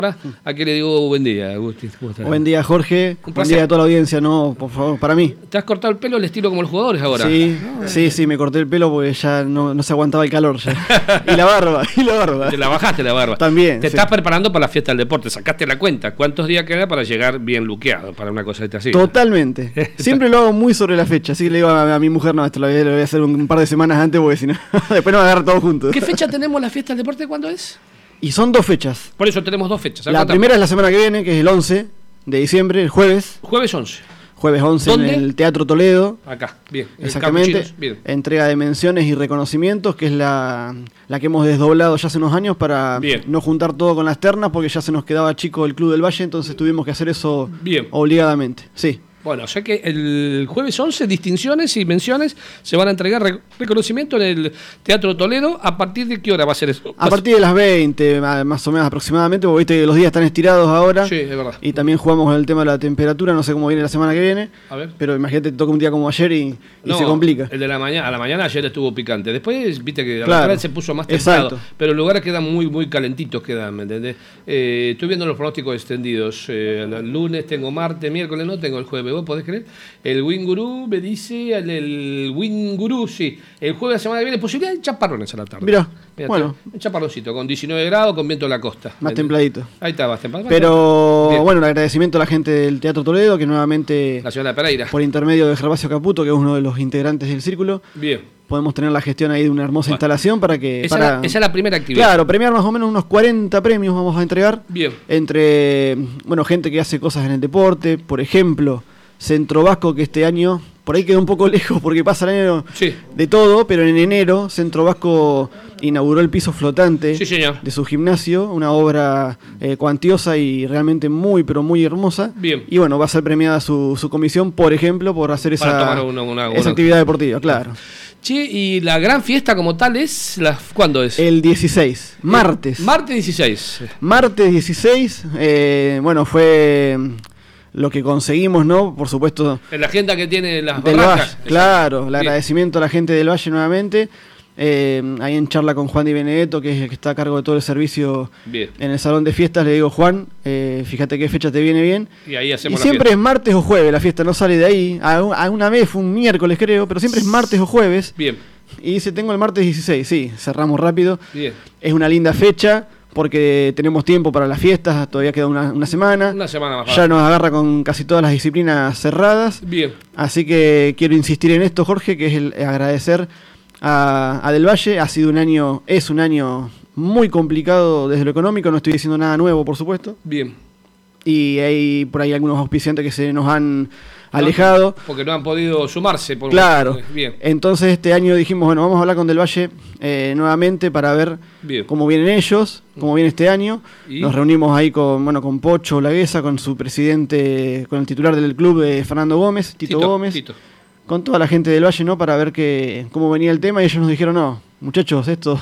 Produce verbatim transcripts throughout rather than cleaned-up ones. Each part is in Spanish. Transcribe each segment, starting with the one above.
Aquí le digo buen día, Agustín. Buen día, Jorge. Buen día a toda la audiencia, no, por favor, para mí. ¿Te has cortado el pelo al estilo como los jugadores ahora? Sí, no, sí, sí, me corté el pelo porque ya no, no se aguantaba el calor ya. Y la barba, y la barba. Te la bajaste la barba. También. Te sí. estás preparando para la fiesta del deporte, sacaste la cuenta. ¿Cuántos días queda para llegar bien luqueado para una cosa así? Totalmente. Siempre lo hago muy sobre la fecha, así que le digo a, a mi mujer, no, esto lo voy, lo voy a hacer un, un par de semanas antes porque si no, después nos agarra todos juntos. ¿Qué fecha tenemos la fiesta del deporte? ¿Cuándo es? Y son dos fechas. Por eso tenemos dos fechas. La contamos. primera es la semana que viene, que es el once de diciembre, el jueves. Jueves once. Jueves once ¿Dónde? En el Teatro Toledo. Acá, bien. Exactamente. Bien. Entrega de menciones y reconocimientos, que es la, la que hemos desdoblado ya hace unos años para bien. no juntar todo con las ternas, porque ya se nos quedaba chico el Club del Valle, entonces tuvimos que hacer eso bien. obligadamente. Sí. Bueno, o sea que el jueves once, distinciones y menciones, se van a entregar re reconocimiento en el Teatro Toledo. ¿A partir de qué hora va a ser eso? A partir de las veinte, más o menos aproximadamente, porque viste que los días están estirados ahora. Sí, es verdad. Y también jugamos con el tema de la temperatura, no sé cómo viene la semana que viene. A ver. Pero imagínate, te toca un día como ayer y, y no, se complica. El de la mañana, a la mañana ayer estuvo picante. Después, viste que a claro. la tarde se puso más templado. Exacto. Pero los lugares quedan muy, muy calentitos, quedan, ¿me entendés? Eh, estoy viendo los pronósticos extendidos. Eh, el lunes tengo martes, miércoles no, tengo el jueves. ¿Vos podés creer? El Winguru me dice, el, el Winguru, sí. El jueves de la semana que viene, posibilidad de chaparrones a la tarde. Mirá, Mirá bueno. Un chaparroncito, con diecinueve grados, con viento de la costa. Más templadito. Ahí está, más templado. Pero, bien. bueno, un agradecimiento a la gente del Teatro Toledo, que nuevamente, la señora Pereira, por intermedio de Gervasio Caputo, que es uno de los integrantes del círculo, bien. podemos tener la gestión ahí de una hermosa bueno. instalación para que... Esa, para, la, esa es la primera actividad. Claro, premiar más o menos unos cuarenta premios vamos a entregar. Bien. Entre, bueno, gente que hace cosas en el deporte, por ejemplo, Centro Vasco, que este año... Por ahí quedó un poco lejos porque pasa el año sí. de todo, pero en enero Centro Vasco inauguró el piso flotante sí, señor. de su gimnasio, una obra eh, cuantiosa y realmente muy, pero muy hermosa. Bien. Y bueno, va a ser premiada su, su comisión, por ejemplo, por hacer esa, una, una, esa una... actividad deportiva, claro. Che, y la gran fiesta como tal es, la, ¿cuándo es? El dieciséis, martes. El martes dieciséis. Martes dieciséis, eh, bueno, fue... lo que conseguimos, ¿no? Por supuesto... En la agenda que tiene las del barracas. Valle, claro, el bien. agradecimiento a la gente del Valle nuevamente. Eh, ahí en charla con Juan Di Benedetto, que es el que está a cargo de todo el servicio bien. en el salón de fiestas, le digo, Juan, eh, fíjate qué fecha te viene bien. Y ahí hacemos y la siempre fiesta. es martes o jueves la fiesta, no sale de ahí. A, a una vez fue un miércoles, creo, pero siempre es martes o jueves. Bien. Y dice, tengo el martes dieciséis, sí, cerramos rápido. Bien. Es una linda fecha, porque tenemos tiempo para las fiestas, todavía queda una, una semana. Una semana más. Ya fácil. nos agarra con casi todas las disciplinas cerradas. Bien. Así que quiero insistir en esto, Jorge, que es el agradecer a, a Del Valle. Ha sido un año, es un año muy complicado desde lo económico, no estoy diciendo nada nuevo, por supuesto. Bien. Y hay por ahí algunos auspiciantes que se nos han alejado. No, porque no han podido sumarse. Por Claro. Bien. Entonces este año dijimos, bueno, vamos a hablar con Del Valle eh, nuevamente para ver Bien. cómo vienen ellos, cómo viene este año. ¿Y? Nos reunimos ahí con, bueno, con Pocho Laguesa, con su presidente, con el titular del club, eh, Fernando Gómez, Tito, Tito Gómez, Tito. con toda la gente del Valle, ¿no? Para ver que, cómo venía el tema, y ellos nos dijeron, no, muchachos, esto,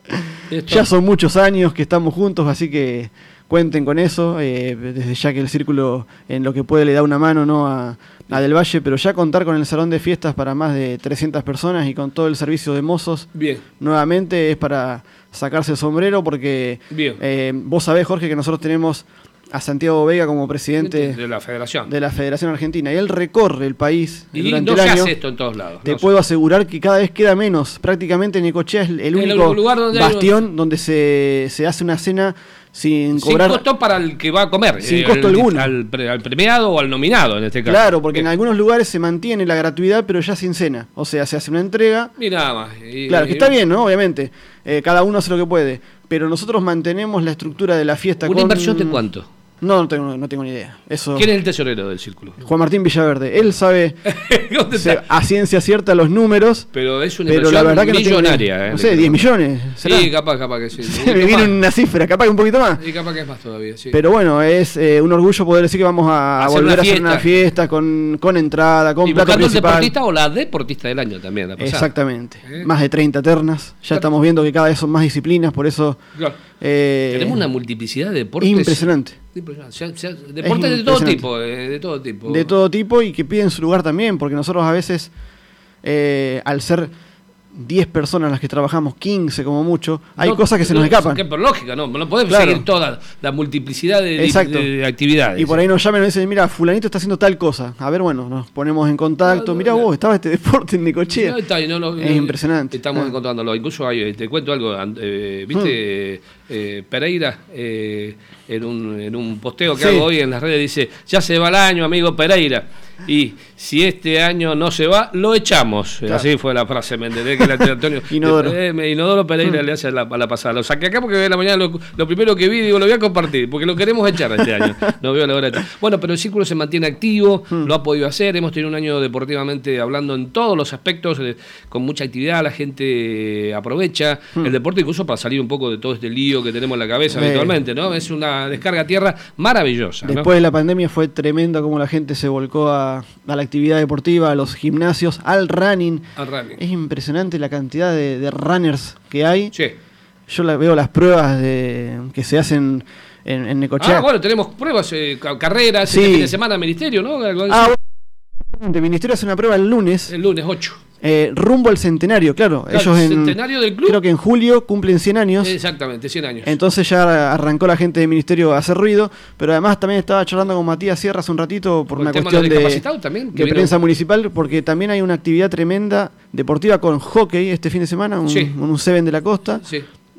Esto. ya son muchos años que estamos juntos, así que cuenten con eso, eh, desde ya que el círculo en lo que puede le da una mano, ¿no? a, a Del Valle, pero ya contar con el salón de fiestas para más de trescientas personas y con todo el servicio de mozos, Bien. nuevamente es para sacarse el sombrero, porque Bien. eh, vos sabés, Jorge, que nosotros tenemos a Santiago Vega como presidente de la Federación. de la Federación Argentina, y él recorre el país Y durante no el se año. hace esto en todos lados. Te no puedo se... asegurar que cada vez queda menos. Prácticamente Necochea es el, el único único lugar donde hay- bastión donde se, se hace una cena sin cobrar. Sin costo para el que va a comer. Sin eh, costo al, alguno. Al, pre- al premiado o al nominado, en este caso. Claro, porque en Bien. algunos lugares se mantiene la gratuidad, pero ya sin cena. O sea, se hace una entrega. Y nada más. Y- Claro, que y- está bien, ¿no? Obviamente. Eh, cada uno hace lo que puede. Pero nosotros mantenemos la estructura de la fiesta. ¿Una con... inversión de cuánto? No, no tengo, no tengo ni idea. Eso... ¿Quién es el tesorero del círculo? Juan Martín Villaverde. Él sabe ¿Dónde se- está? a ciencia cierta los números. Pero es una Pero inversión la verdad que no tengo ni- millonaria. ¿eh? No sé, diez millones. ¿será? Sí, capaz, capaz que sí. Se me viene una cifra, capaz que un poquito más. Y capaz que es más todavía, sí. Pero bueno, es eh, un orgullo poder decir que vamos a, Hacer volver una a hacer una fiesta. fiesta con, con entrada, con y plato buscando el principal. deportista o la deportista del año también. La pasada. Exactamente. ¿Eh? Más de treinta ternas. Ya Claro. estamos viendo que cada vez son más disciplinas, por eso... Claro. eh, Tenemos una multiplicidad de deportes. impresionante. Impresionante. O sea, o sea, deportes de todo impresionante. tipo, eh, de todo tipo. De todo tipo, y que piden su lugar también, porque nosotros a veces, eh, al ser diez personas las que trabajamos, quince como mucho, hay no, cosas que se no, nos escapan. Que por lógica, no, no podemos Claro. seguir toda la multiplicidad de, de, de actividades. Y por ahí nos llaman y nos dicen, mira, fulanito está haciendo tal cosa. A ver, bueno, nos ponemos en contacto. No, no, mira no. vos, estaba este deporte en Necochea. No, está, no, no, es no, impresionante. Estamos ah. encontrándolo. Incluso hay, te cuento algo, eh, viste, hmm. eh, Pereira, eh, en, un, en un posteo que sí. hago hoy en las redes, dice, ya se va el año, amigo Pereira. Y si este año no se va, lo echamos. Claro. Así fue la frase, ¿me entendés? Que la, Antonio, Inodoro. Eh, Inodoro Pereira mm. le hace la, la pasada. Lo saqué acá porque de la mañana lo, lo primero que vi, digo, lo voy a compartir, porque lo queremos echar este año. No veo la hora de... Bueno, pero el círculo se mantiene activo, mm. lo ha podido hacer. Hemos tenido un año deportivamente hablando en todos los aspectos, eh, con mucha actividad, la gente aprovecha mm. el deporte incluso para salir un poco de todo este lío que tenemos en la cabeza eh. habitualmente, ¿no? Es una descarga a tierra maravillosa. Después ¿no? de la pandemia fue tremenda como la gente se volcó a A, a la actividad deportiva, a los gimnasios, al running. Al running. Es impresionante la cantidad de, de runners que hay. Sí. Yo la, veo las pruebas de, que se hacen en, en Necochea. Ah, bueno, tenemos pruebas, eh, carreras, sí. este fin de semana, ministerio, ¿no? Ah, bueno, el ministerio hace una prueba el lunes. El lunes ocho. Eh, rumbo al centenario, claro. claro Ellos en, centenario del club. Creo que en julio cumplen cien años. Exactamente, cien años. Entonces ya arrancó la gente del ministerio a hacer ruido, pero además también estaba charlando con Matías Sierra hace un ratito por, por una cuestión de, también, de prensa municipal, porque también hay una actividad tremenda deportiva con hockey este fin de semana, un, sí. un Seven de la Costa. Sí.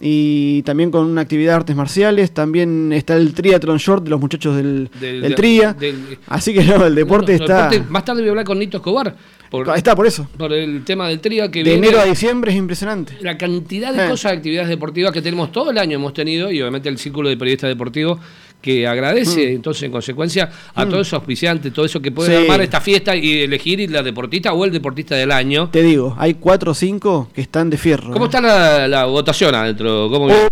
Y también con una actividad de artes marciales. También está el triatlón short de los muchachos del, del, del tria. Del, Así que no, el deporte no, no, está... Deporte, más tarde voy a hablar con Nito Escobar. Por, está, por eso. Por el tema del tria que de viene, enero a diciembre es impresionante. La cantidad de eh. cosas, actividades deportivas que tenemos todo el año hemos tenido, y obviamente el Círculo de Periodistas Deportivos que agradece, mm. entonces en consecuencia a mm. todos esos auspiciantes, todo eso que pueden sí. armar esta fiesta y elegir la deportista o el deportista del año. Te digo, hay cuatro o cinco que están de fierro. ¿Cómo eh? está la, la votación adentro? ¿Cómo oh.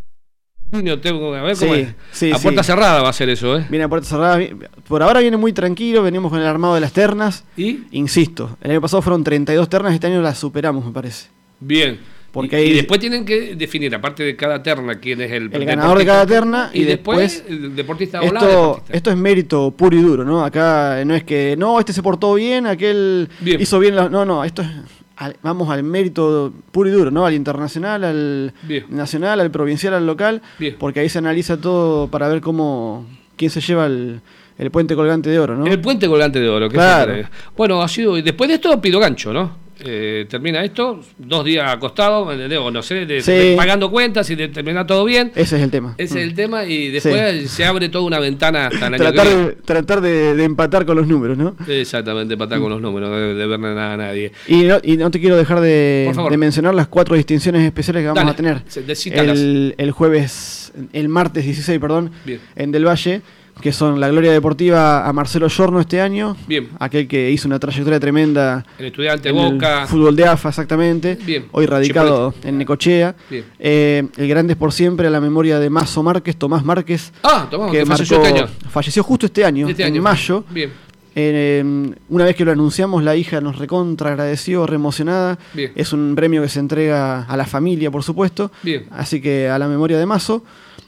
Tengo, a ver cómo sí, es. Sí, a puerta sí. cerrada va a ser eso, ¿eh? Viene a puerta cerrada. Por ahora viene muy tranquilo. Venimos con el armado de las ternas. ¿Y? Insisto, el año pasado fueron treinta y dos ternas. Este año las superamos, me parece. Bien. Porque y, hay... y después tienen que definir, aparte de cada terna, quién es el, el ganador de cada terna. Y, y después, después el deportista o la deportista. Esto es mérito puro y duro, ¿no? Acá no es que, no, este se portó bien, aquel bien. hizo bien. La... No, no, esto es... Al, vamos al mérito puro y duro, ¿no? Al internacional, al Bien. nacional, al provincial, al local, Bien. porque ahí se analiza todo para ver cómo quién se lleva el, el puente colgante de oro, ¿no? El puente colgante de oro, que claro. es bueno, ha sido, después de esto pido gancho, ¿no? Eh, termina esto, dos días acostados, o no sé, de, sí. de, pagando cuentas y de terminar todo bien. Ese es el tema. Ese mm. es el tema, y después sí. se abre toda una ventana hasta el año tratar que viene. De, tratar de, de empatar con los números, ¿no? Exactamente, empatar mm. con los números, de, de ver nada a nadie. Y no, y no te quiero dejar de, de mencionar las cuatro distinciones especiales que vamos Dale, a tener. Decítalas. El, el jueves, el martes dieciséis, perdón, bien. en Del Valle, que son la gloria deportiva a Marcelo Giorno este año. Bien. Aquel que hizo una trayectoria tremenda. El estudiante en Boca. El fútbol de A F A, exactamente. Bien. Hoy radicado Chipolete. En Necochea. Bien. Eh, el Grandes por Siempre a la memoria de Mazo Márquez, Tomás Márquez. Ah, Tomás, que, que falleció marcó, este año. Falleció justo este año, este en año. mayo. Bien. Eh, una vez que lo anunciamos, la hija nos recontra agradeció, reemocionada. Bien. Es un premio que se entrega a la familia, por supuesto. Bien. Así que a la memoria de Mazo.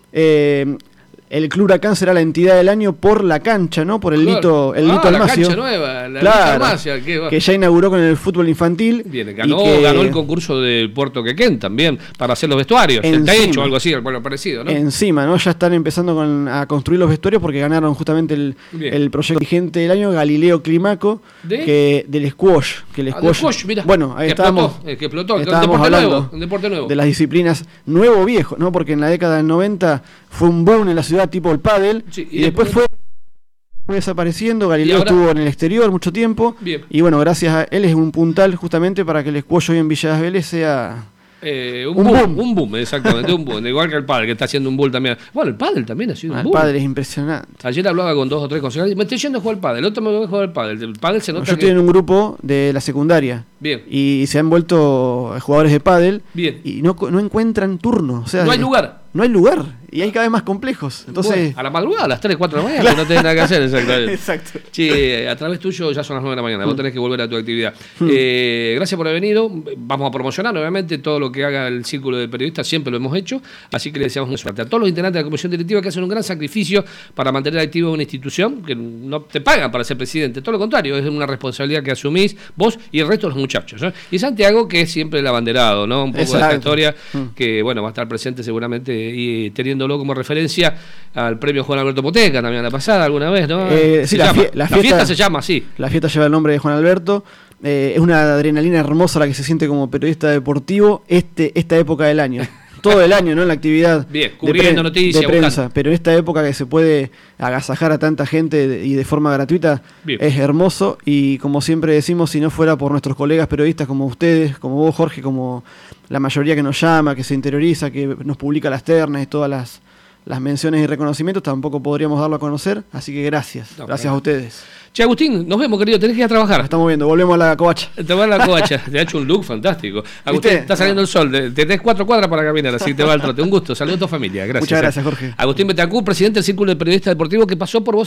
Eh, el Club Huracán será la entidad del año por la cancha, ¿no? Por el claro. Lito, el ah, Lito la Almacio. cancha nueva, la claro, Lito Almacio, que, que ya inauguró con el fútbol infantil. Bien, ganó, que ganó el concurso del Puerto Quequén también para hacer los vestuarios. Está hecho algo así, algo parecido, ¿no? Encima, ¿no? Ya están empezando con, a construir los vestuarios porque ganaron justamente el, el proyecto vigente del año, Galileo Climaco, ¿De? que del squash. Que el ah, squash, squash mira, bueno, ahí que estábamos, explotó, el que explotó, estábamos un deporte hablando nuevo, un deporte nuevo. de las disciplinas nuevo viejo, ¿no? Porque en la década del noventa fue un boom en la ciudad tipo el pádel, sí, y, y después fue fue desapareciendo. Galileo ahora? estuvo en el exterior mucho tiempo. Bien. Y bueno, gracias a él es un puntal justamente para que el squash hoy en Villa das Vélez sea eh, un, un boom, boom. Un boom, exactamente, un boom. Igual que el pádel, que está haciendo un boom también. Bueno, el pádel también ha sido ah, un boom. El pádel es impresionante. Ayer hablaba con dos o tres concejales. Me estoy yendo a jugar al pádel, el otro me voy a jugar al pádel. El pádel se nota Yo que... estoy en un grupo de la secundaria. Bien. Y se han vuelto jugadores de pádel. Bien. Y no, no encuentran turno. O sea, no hay lugar. No hay lugar. y hay cada vez más complejos. Entonces, bueno, a la madrugada, a las tres, cuatro de la mañana, que no tenés nada que hacer, exactamente. Exacto. Che, a través tuyo ya son las nueve de la mañana, Mm. vos tenés que volver a tu actividad. Mm. Eh, gracias por haber venido. Vamos a promocionar, obviamente, todo lo que haga el Círculo de Periodistas, siempre lo hemos hecho, así que le deseamos mucha suerte a todos los integrantes de la comisión directiva que hacen un gran sacrificio para mantener activa una institución que no te pagan para ser presidente, todo lo contrario, es una responsabilidad que asumís vos y el resto de los muchachos, ¿no? Y Santiago, que es siempre el abanderado, ¿no? Un poco Exacto. de esta historia Mm. que, bueno, va a estar presente seguramente y teniéndolo como referencia al premio Juan Alberto Poteca también la pasada alguna vez, ¿no? Eh, Se sí, la, llama. fie- la La fiesta, fiesta se llama así. La fiesta lleva el nombre de Juan Alberto. Eh, es una adrenalina hermosa la que se siente como periodista deportivo este esta época del año. Todo el año, ¿no? En la actividad Bien, de cubriendo pre- noticias, de prensa. buscando. Pero en esta época que se puede agasajar a tanta gente de- y de forma gratuita, Bien. es hermoso. Y como siempre decimos, si no fuera por nuestros colegas periodistas como ustedes, como vos, Jorge, como la mayoría que nos llama, que se interioriza, que nos publica las ternas y todas las, las menciones y reconocimientos, tampoco podríamos darlo a conocer. Así que gracias. No, gracias claro. a ustedes. Che, Agustín, nos vemos, querido, tenés que ir a Nos trabajar. estamos viendo. Volvemos a la covacha. Te va la covacha, te ha hecho un look fantástico. Agustín, ¿Viste? está saliendo el sol, te- tenés cuatro cuadras para caminar, así que te va el trote. Un gusto, saludos a tu familia, gracias. Muchas eh. gracias, Jorge. Agustín Betancur, presidente del Círculo de Periodistas Deportivos, que pasó por vos.